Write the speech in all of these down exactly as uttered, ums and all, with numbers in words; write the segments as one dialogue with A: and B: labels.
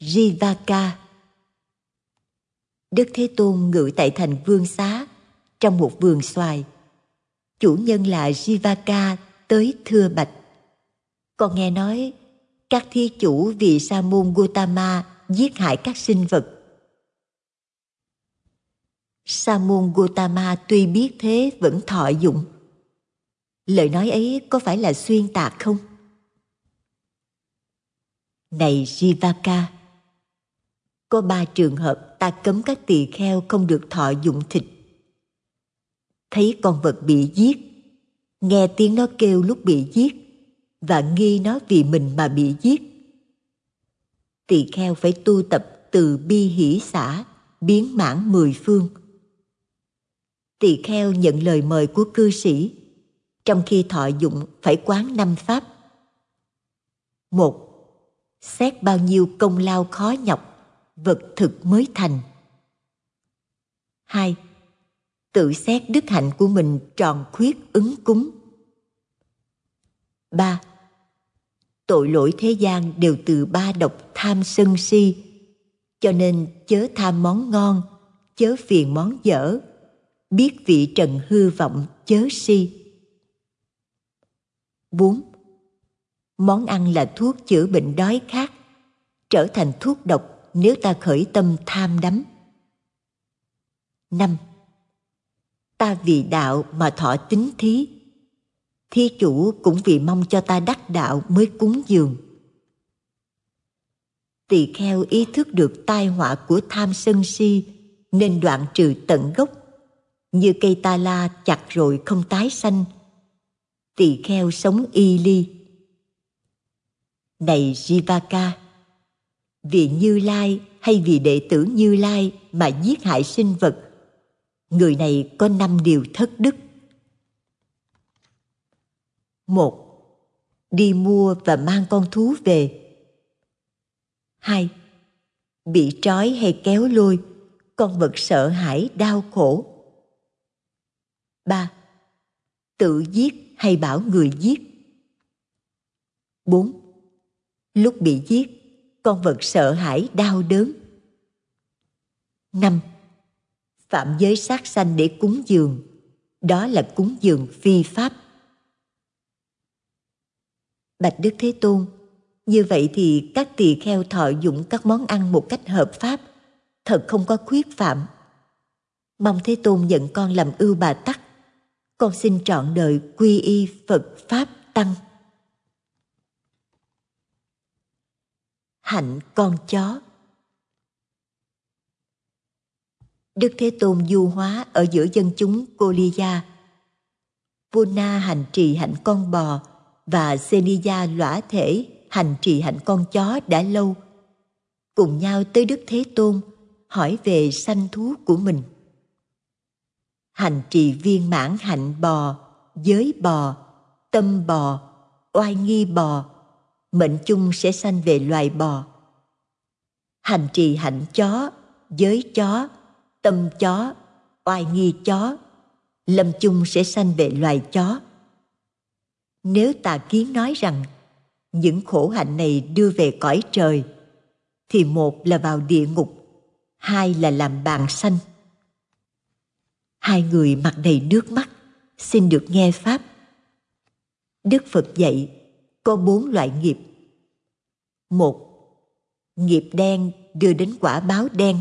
A: Jivaka. Đức Thế Tôn ngự tại thành Vương Xá, trong một vườn xoài. Chủ nhân là Jivaka tới thưa bạch: con nghe nói các thí chủ vì Sa môn Gotama giết hại các sinh vật. Sa môn Gotama tuy biết thế vẫn thọ dụng. Lời nói ấy có phải là xuyên tạc không? Này Jivaka, có ba trường hợp ta cấm các tỳ kheo không được thọ dụng thịt. Thấy con vật bị giết, nghe tiếng nó kêu lúc bị giết, và nghi nó vì mình mà bị giết. Tỳ kheo phải tu tập từ bi hỷ xả, biến mãn mười phương. Tỳ kheo nhận lời mời của cư sĩ, trong khi thọ dụng phải quán năm pháp. Một, xét bao nhiêu công lao khó nhọc, vật thực mới thành. Hai, tự xét đức hạnh của mình tròn khuyết ứng cúng. Ba, tội lỗi thế gian đều từ ba độc tham sân si, cho nên chớ tham món ngon, chớ phiền món dở, biết vị trần hư vọng chớ si. Bốn, món ăn là thuốc chữa bệnh đói khát, trở thành thuốc độc nếu ta khởi tâm tham đắm. Năm, ta vì đạo mà thọ tín thí, thí chủ cũng vì mong cho ta đắc đạo mới cúng dường. Tỳ kheo ý thức được tai họa của tham sân si nên đoạn trừ tận gốc, như cây ta la chặt rồi không tái xanh. Tỳ kheo sống y ly. Này Jivaka, vì Như Lai hay vì đệ tử Như Lai mà giết hại sinh vật, người này có năm điều thất đức. Một, đi mua và mang con thú về. Hai, bị trói hay kéo lôi, con vật sợ hãi đau khổ. Ba, tự giết hay bảo người giết. Bốn, lúc bị giết, con vật sợ hãi đau đớn. Năm, phạm giới sát sanh để cúng dường, đó là cúng dường phi pháp. Bạch Đức Thế Tôn, như vậy thì các tỳ kheo thọ dụng các món ăn một cách hợp pháp, thật không có khuyết phạm. Mong Thế Tôn nhận con làm ưu bà tắc. Con xin trọn đời quy y Phật Pháp Tăng. Hạnh con chó. Đức Thế Tôn du hóa ở giữa dân chúng Koliya. Puna hành trì hạnh con bò và Seniya lõa thể hành trì hạnh con chó đã lâu, cùng nhau tới Đức Thế Tôn hỏi về sanh thú của mình. Hành trì viên mãn hạnh bò, giới bò, tâm bò, oai nghi bò, mệnh chung sẽ sanh về loài bò. Hành trì hạnh chó, giới chó, tâm chó, oai nghi chó, lâm chung sẽ sanh về loài chó. Nếu tà kiến nói rằng những khổ hạnh này đưa về cõi trời, thì một là vào địa ngục, hai là làm bàn sanh. Hai người mặt đầy nước mắt xin được nghe pháp. Đức Phật dạy có bốn loại nghiệp. Một, nghiệp đen đưa đến quả báo đen.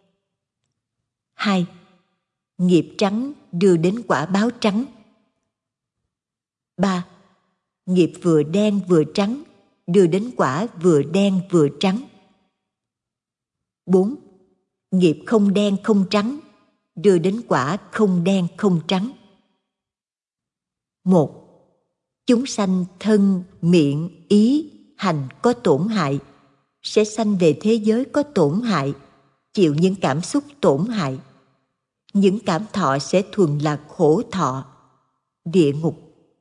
A: Hai, nghiệp trắng đưa đến quả báo trắng. Ba, nghiệp vừa đen vừa trắng đưa đến quả vừa đen vừa trắng. Bốn, nghiệp không đen không trắng đưa đến quả không đen không trắng. Một, chúng sanh thân, miệng, ý, hành có tổn hại sẽ sanh về thế giới có tổn hại, chịu những cảm xúc tổn hại. Những cảm thọ sẽ thuần là khổ thọ, địa ngục.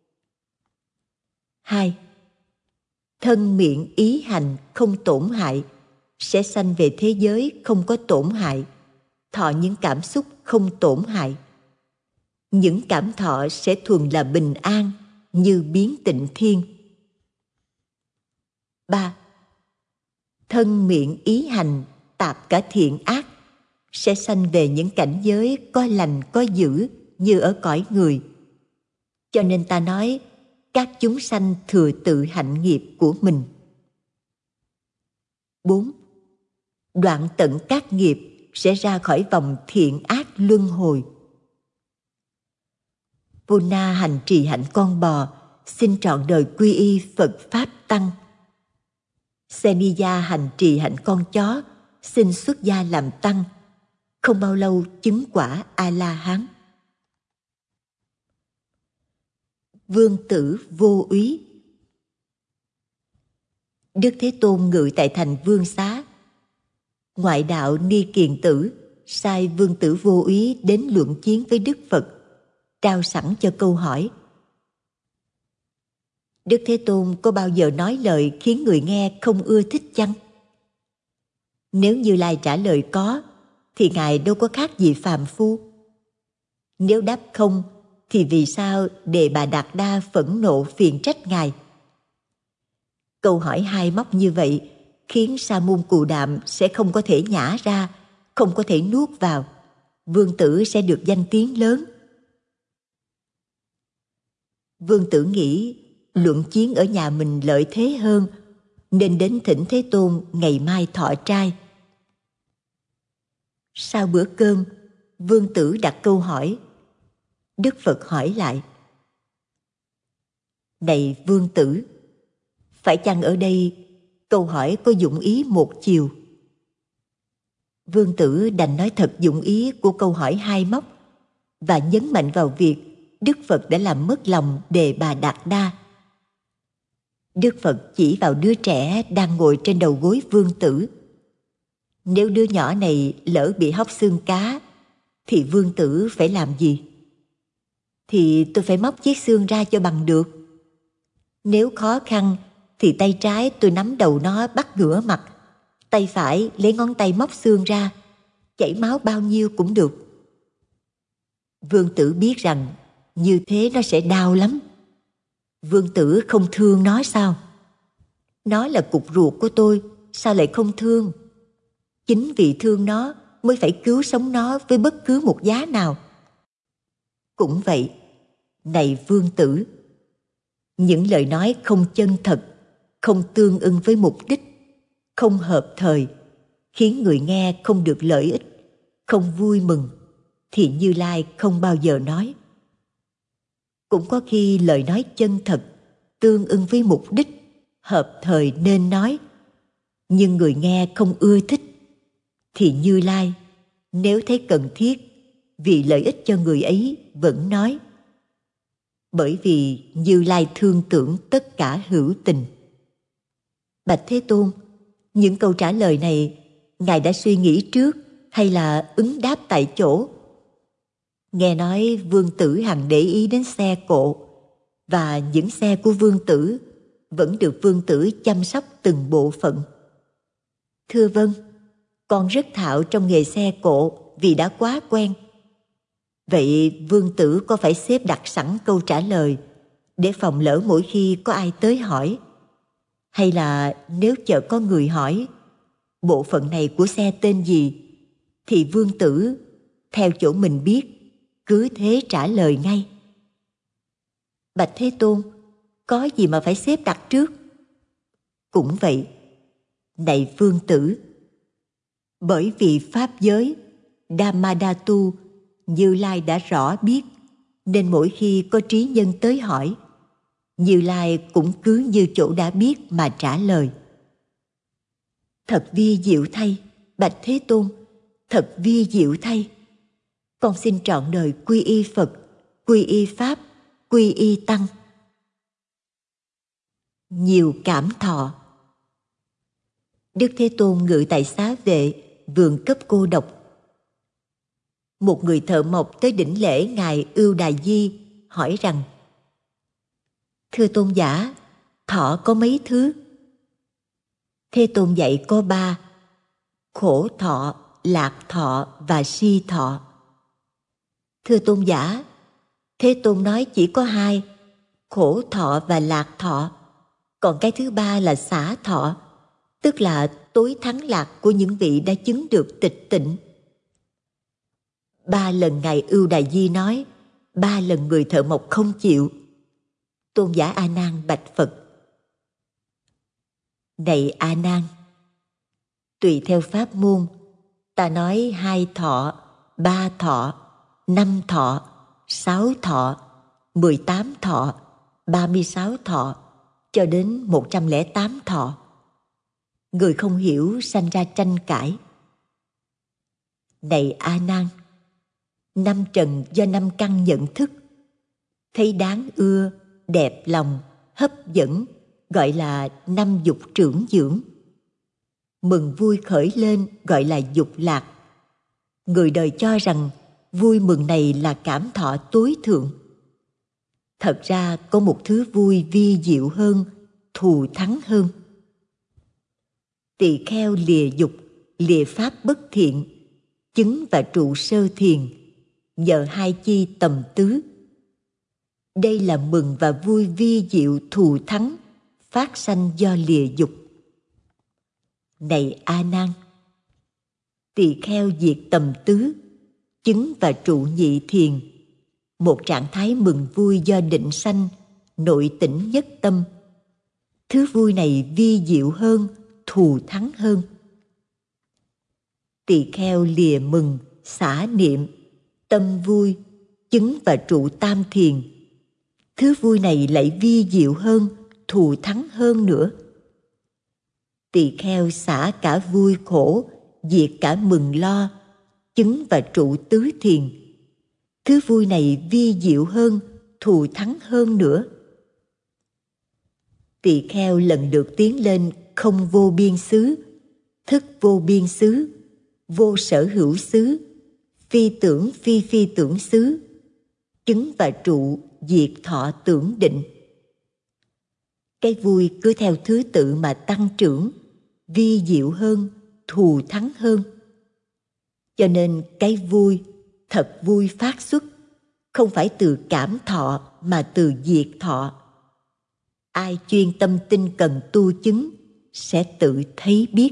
A: Hai, thân, miệng, ý, hành không tổn hại sẽ sanh về thế giới không có tổn hại, thọ những cảm xúc không tổn hại. Những cảm thọ sẽ thuần là bình an, như biến tịnh thiên. Ba, thân miệng ý hành tạp cả thiện ác, sẽ sanh về những cảnh giới có lành có dữ như ở cõi người. Cho nên ta nói các chúng sanh thừa tự hạnh nghiệp của mình. Bốn. Đoạn tận các nghiệp sẽ ra khỏi vòng thiện ác luân hồi. Puna hành trì hạnh con bò, xin trọn đời quy y Phật Pháp Tăng. Seniya hành trì hạnh con chó, xin xuất gia làm tăng, không bao lâu chứng quả A-la-hán. Vương tử vô úy. Đức Thế Tôn ngự tại thành Vương Xá. Ngoại đạo Ni Kiền Tử sai Vương tử vô úy đến luận chiến với Đức Phật, trao sẵn cho câu hỏi. Đức Thế Tôn có bao giờ nói lời khiến người nghe không ưa thích chăng? Nếu Như Lai trả lời có, thì Ngài đâu có khác gì phàm phu. Nếu đáp không, thì vì sao Đề Bà Đạt Đa phẫn nộ phiền trách Ngài? Câu hỏi hai móc như vậy khiến Sa môn Cù Đạm sẽ không có thể nhả ra, không có thể nuốt vào. Vương tử sẽ được danh tiếng lớn. Vương tử nghĩ luận chiến ở nhà mình lợi thế hơn, nên đến thỉnh Thế Tôn ngày mai thọ trai. Sau bữa cơm, Vương tử đặt câu hỏi. Đức Phật hỏi lại: Này Vương tử, phải chăng ở đây câu hỏi có dụng ý một chiều? Vương tử đành nói thật dụng ý của câu hỏi hai móc và nhấn mạnh vào việc Đức Phật đã làm mất lòng Đề Bà Đạt Đa. Đức Phật chỉ vào đứa trẻ đang ngồi trên đầu gối vương tử. Nếu đứa nhỏ này lỡ bị hóc xương cá, thì vương tử phải làm gì? Thì tôi phải móc chiếc xương ra cho bằng được. Nếu khó khăn, thì tay trái tôi nắm đầu nó bắt ngửa mặt, tay phải lấy ngón tay móc xương ra, chảy máu bao nhiêu cũng được. Vương tử biết rằng như thế nó sẽ đau lắm. Vương tử không thương nó sao? Nó là cục ruột của tôi, sao lại không thương? Chính vì thương nó mới phải cứu sống nó với bất cứ một giá nào. Cũng vậy, này vương tử, những lời nói không chân thật, không tương ưng với mục đích, không hợp thời, khiến người nghe không được lợi ích, không vui mừng, thì Như Lai không bao giờ nói. Cũng có khi lời nói chân thật, tương ưng với mục đích, hợp thời nên nói, nhưng người nghe không ưa thích, thì Như Lai, nếu thấy cần thiết, vì lợi ích cho người ấy vẫn nói. Bởi vì Như Lai thương tưởng tất cả hữu tình. Bạch Thế Tôn, những câu trả lời này Ngài đã suy nghĩ trước hay là ứng đáp tại chỗ? Nghe nói vương tử hằng để ý đến xe cộ, và những xe của vương tử vẫn được vương tử chăm sóc từng bộ phận. Thưa vâng, con rất thạo trong nghề xe cộ vì đã quá quen. Vậy vương tử có phải xếp đặt sẵn câu trả lời để phòng lỡ mỗi khi có ai tới hỏi? Hay là nếu chợt có người hỏi bộ phận này của xe tên gì, thì vương tử theo chỗ mình biết cứ thế trả lời ngay? Bạch Thế Tôn, có gì mà phải xếp đặt trước? Cũng vậy, này vương tử, bởi vì pháp giới Dhammadhatu Như Lai đã rõ biết, nên mỗi khi có trí nhân tới hỏi, Như Lai cũng cứ như chỗ đã biết mà trả lời. Thật vi diệu thay, Bạch Thế Tôn, thật vi diệu thay. Con xin trọn đời quy y Phật, quy y Pháp, quy y Tăng. Nhiều cảm thọ. Đức Thế Tôn ngự tại Xá Vệ, vườn cấp cô độc. Một người thợ mộc tới đỉnh lễ Ngài Ưu Đà Di, hỏi rằng: Thưa tôn giả, thọ có mấy thứ? Thế Tôn dạy có ba: khổ thọ, lạc thọ và si thọ. Thưa tôn giả, Thế Tôn nói chỉ có hai: khổ thọ và lạc thọ, còn cái thứ ba là xả thọ, tức là tối thắng lạc của những vị đã chứng được tịch tịnh. Ba lần Ngài Ưu Đà Di nói, ba lần người thợ mộc không chịu. Tôn giả A Nan bạch Phật: Này A Nan, tùy theo pháp môn, ta nói hai thọ, ba thọ, năm thọ, sáu thọ, mười tám thọ, ba mươi sáu thọ, cho đến một trăm lẻ tám thọ. Người không hiểu sanh ra tranh cãi. Này A Nan, năm trần do năm căn nhận thức, thấy đáng ưa, đẹp lòng, hấp dẫn, gọi là năm dục trưởng dưỡng. Mừng vui khởi lên gọi là dục lạc. Người đời cho rằng vui mừng này là cảm thọ tối thượng. Thật ra có một thứ vui vi diệu hơn, thù thắng hơn. Tỳ kheo lìa dục, lìa pháp bất thiện, chứng và trụ sơ thiền, nhờ hai chi tầm tứ. Đây là mừng và vui vi diệu thù thắng, phát sanh do lìa dục. Này A Nan, tỳ kheo diệt tầm tứ, chứng và trụ nhị thiền, một trạng thái mừng vui do định sanh, nội tỉnh nhất tâm. Thứ vui này vi diệu hơn, thù thắng hơn. Tỳ kheo lìa mừng, xả niệm, tâm vui, chứng và trụ tam thiền. Thứ vui này lại vi diệu hơn, thù thắng hơn nữa. Tỳ kheo xả cả vui khổ, diệt cả mừng lo, chứng và trụ tứ thiền. Thứ vui này vi diệu hơn, thù thắng hơn nữa. Tỳ kheo lần lượt tiến lên không vô biên xứ, thức vô biên xứ, vô sở hữu xứ, phi tưởng phi phi tưởng xứ, chứng và trụ diệt thọ tưởng định. Cái vui cứ theo thứ tự mà tăng trưởng, vi diệu hơn, thù thắng hơn. Cho nên cái vui, thật vui phát xuất, không phải từ cảm thọ mà từ diệt thọ. Ai chuyên tâm tinh cần tu chứng sẽ tự thấy biết.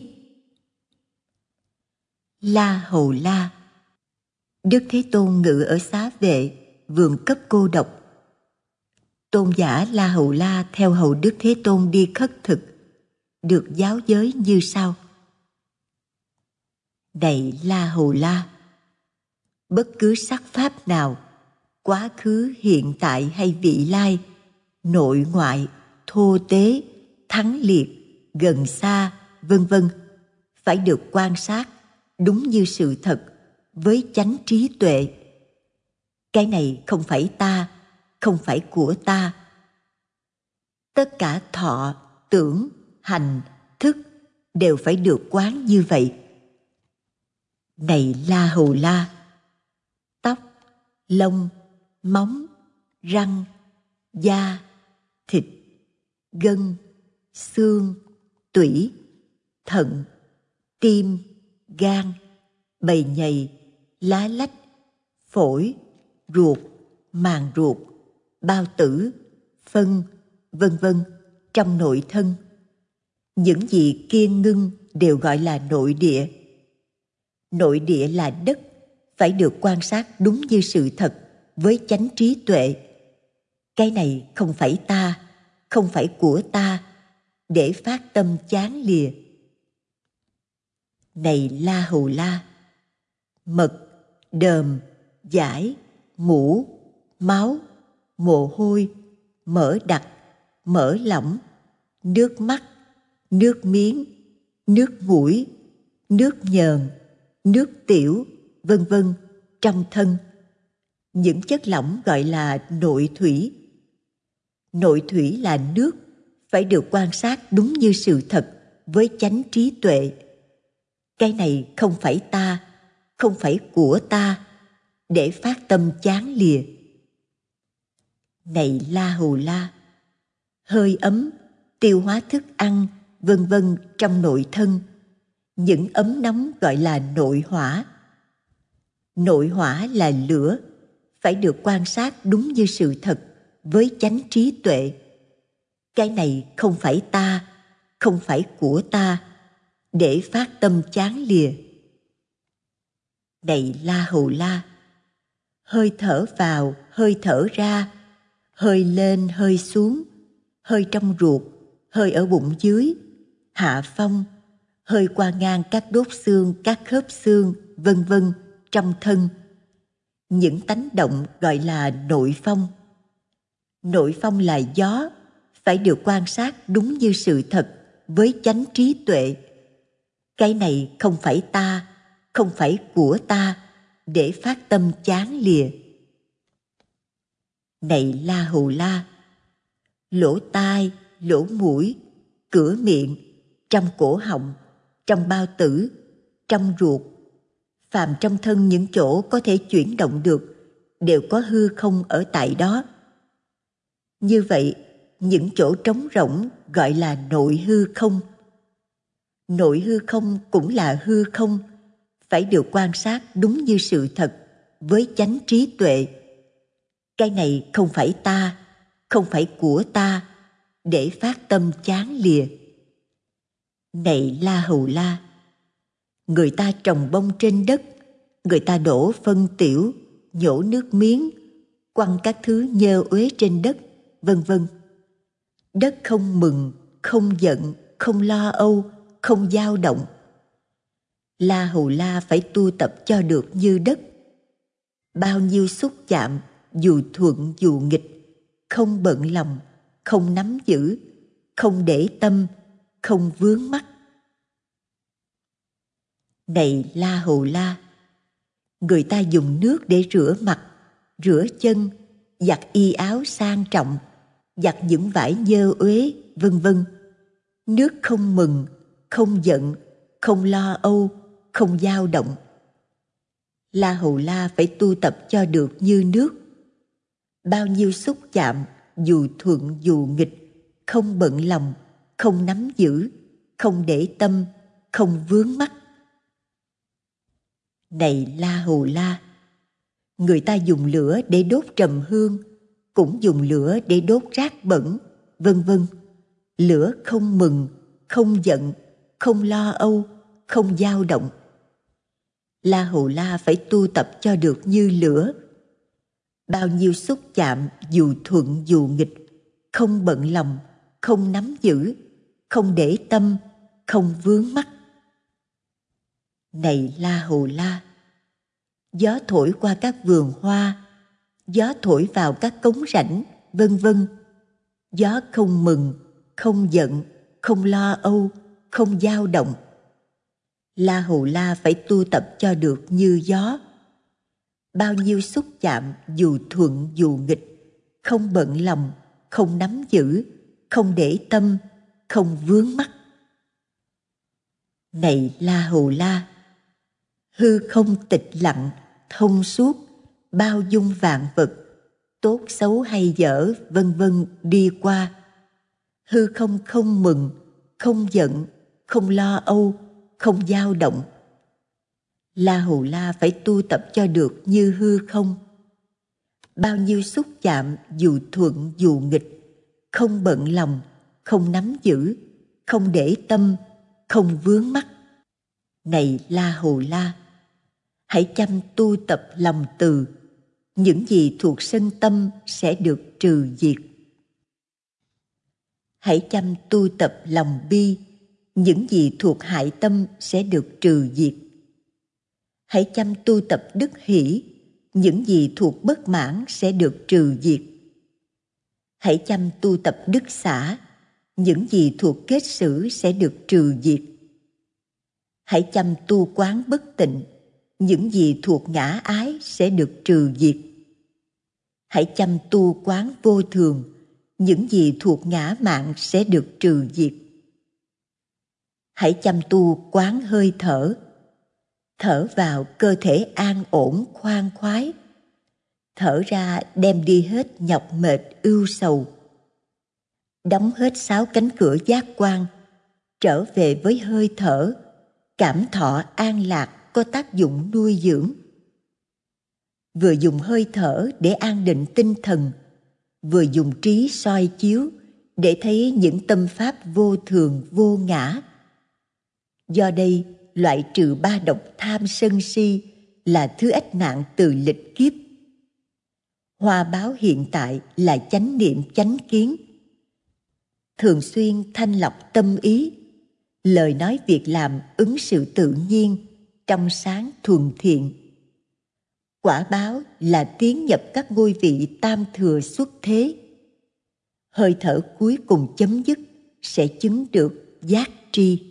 A: La Hầu La. Đức Thế Tôn ngự ở Xá Vệ, vườn cấp cô độc. Tôn giả La Hầu La theo hầu Đức Thế Tôn đi khất thực, được giáo giới như sau. Này La Hầu La, bất cứ sắc pháp nào, quá khứ, hiện tại hay vị lai, nội ngoại, thô tế, thắng liệt, gần xa, vân vân, phải được quan sát đúng như sự thật với chánh trí tuệ. Cái này không phải ta, không phải của ta. Tất cả thọ, tưởng, hành, thức đều phải được quán như vậy. Này La Hầu La, tóc, lông, móng, răng, da, thịt, gân, xương, tủy, thận, tim, gan, bầy nhầy, lá lách, phổi, ruột, màng ruột, bao tử, phân, vân vân trong nội thân. Những gì kiên ngưng đều gọi là nội địa. Nội địa là đất, phải được quan sát đúng như sự thật với chánh trí tuệ. Cái này không phải ta, không phải của ta, để phát tâm chán lìa. Này La Hầu La, mật, đờm, dải, mũ, máu, mồ hôi, mỡ đặc, mỡ lỏng, nước mắt, nước miếng, nước mũi, nước nhờn, nước tiểu, vân vân trong thân. Những chất lỏng gọi là nội thủy. Nội thủy là nước, phải được quan sát đúng như sự thật với chánh trí tuệ. Cái này không phải ta, không phải của ta, để phát tâm chán lìa. Này La Hầu La, hơi ấm, tiêu hóa thức ăn, vân vân trong nội thân. Những ấm nóng gọi là nội hỏa. Nội hỏa là lửa, phải được quan sát đúng như sự thật với chánh trí tuệ. Cái này không phải ta, không phải của ta, để phát tâm chán lìa. Này La Hầu La, hơi thở vào, hơi thở ra, hơi lên, hơi xuống, hơi trong ruột, hơi ở bụng dưới, hạ phong, hơi qua ngang các đốt xương, các khớp xương, vân vân trong thân. Những tánh động gọi là nội phong. Nội phong là gió, phải được quan sát đúng như sự thật với chánh trí tuệ. Cái này không phải ta, không phải của ta, để phát tâm chán lìa. Này La Hầu La, lỗ tai, lỗ mũi, cửa miệng, trong cổ họng, trong bao tử, trong ruột, phàm trong thân những chỗ có thể chuyển động được, đều có hư không ở tại đó. Như vậy, những chỗ trống rỗng gọi là nội hư không. Nội hư không cũng là hư không, phải được quan sát đúng như sự thật với chánh trí tuệ. Cái này không phải ta, không phải của ta, để phát tâm chán lìa. Này La Hầu La, người ta trồng bông trên đất, người ta đổ phân tiểu, nhổ nước miếng, quăng các thứ nhơ uế trên đất, vân vân. Đất không mừng, không giận, không lo âu, không dao động. La Hầu La phải tu tập cho được như đất. Bao nhiêu xúc chạm, dù thuận dù nghịch, không bận lòng, không nắm giữ, không để tâm, không vướng mắc. Này La Hầu La, người ta dùng nước để rửa mặt, rửa chân, giặt y áo sang trọng, giặt những vải nhơ uế, vân vân. Nước không mừng, không giận, không lo âu, không dao động. La Hầu La phải tu tập cho được như nước. Bao nhiêu xúc chạm, dù thuận dù nghịch, không bận lòng, không nắm giữ, không để tâm, không vướng mắc. Này La Hầu La, người ta dùng lửa để đốt trầm hương, cũng dùng lửa để đốt rác bẩn, vân vân. Lửa không mừng, không giận, không lo âu, không dao động. La Hầu La phải tu tập cho được như lửa. Bao nhiêu xúc chạm, dù thuận dù nghịch, không bận lòng, không nắm giữ, không để tâm, không vướng mắc. Này La Hầu La, gió thổi qua các vườn hoa, gió thổi vào các cống rãnh, vân vân. Gió không mừng, không giận, không lo âu, không dao động. La Hầu La phải tu tập cho được như gió. Bao nhiêu xúc chạm, dù thuận dù nghịch, không bận lòng, không nắm giữ, không để tâm, không vướng mắc. Này La Hầu La, hư không tịch lặng, thông suốt, bao dung vạn vật, tốt xấu hay dở, vân vân đi qua. Hư không không mừng, không giận, không lo âu, không dao động. La Hầu La phải tu tập cho được như hư không. Bao nhiêu xúc chạm, dù thuận dù nghịch, không bận lòng, không nắm giữ, không để tâm, không vướng mắc. Này La Hầu La, hãy chăm tu tập lòng từ, những gì thuộc sân tâm sẽ được trừ diệt. Hãy chăm tu tập lòng bi, những gì thuộc hại tâm sẽ được trừ diệt. Hãy chăm tu tập đức hỷ, những gì thuộc bất mãn sẽ được trừ diệt. Hãy chăm tu tập đức xả, những gì thuộc kết xử sẽ được trừ diệt. Hãy chăm tu quán bất tịnh, những gì thuộc ngã ái sẽ được trừ diệt. Hãy chăm tu quán vô thường, những gì thuộc ngã mạn sẽ được trừ diệt. Hãy chăm tu quán hơi thở. Thở vào cơ thể an ổn khoan khoái, thở ra đem đi hết nhọc mệt ưu sầu. Đóng hết sáu cánh cửa giác quan, trở về với hơi thở, cảm thọ an lạc có tác dụng nuôi dưỡng. Vừa dùng hơi thở để an định tinh thần, vừa dùng trí soi chiếu để thấy những tâm pháp vô thường vô ngã. Do đây, loại trừ ba độc tham sân si là thứ ách nạn từ lịch kiếp. Hoa báo hiện tại là chánh niệm chánh kiến. Thường xuyên thanh lọc tâm ý, lời nói việc làm ứng xử tự nhiên, trong sáng thuần thiện. Quả báo là tiến nhập các ngôi vị tam thừa xuất thế. Hơi thở cuối cùng chấm dứt sẽ chứng được giác tri.